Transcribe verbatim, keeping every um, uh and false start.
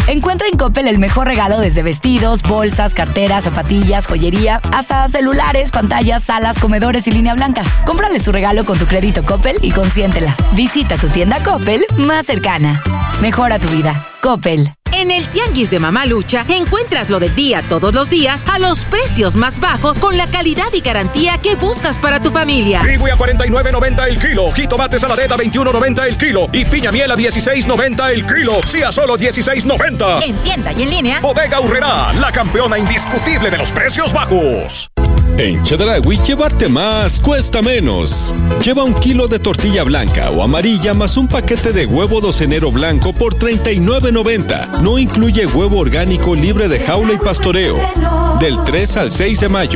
Encuentra en Coppel el mejor regalo desde vestidos, bolsas, carteras, zapatillas, joyería, hasta celulares, pantallas, salas, comedores y línea blanca. Cómprale su regalo con tu crédito Coppel y consiéntela. Visita tu tienda Coppel más cercana. Mejora tu vida. Coppel. En el Tianguis de Mamalucha encuentras lo del día todos los días a los precios más bajos con la calidad y garantía que buscas para tu familia. Kiwi a cuarenta y nueve noventa el kilo, jitomate saladera a veintiuno noventa el kilo y piña miel a dieciséis noventa el kilo. Sí, a solo dieciséis noventa. En tienda y en línea. Bodega Aurrerá, la campeona indiscutible de los precios bajos. En Chedraui, llevarte más cuesta menos. Lleva un kilo de tortilla blanca o amarilla más un paquete de huevo docenero blanco por treinta y nueve noventa. No incluye huevo orgánico libre de jaula y pastoreo. Del tres al seis de mayo.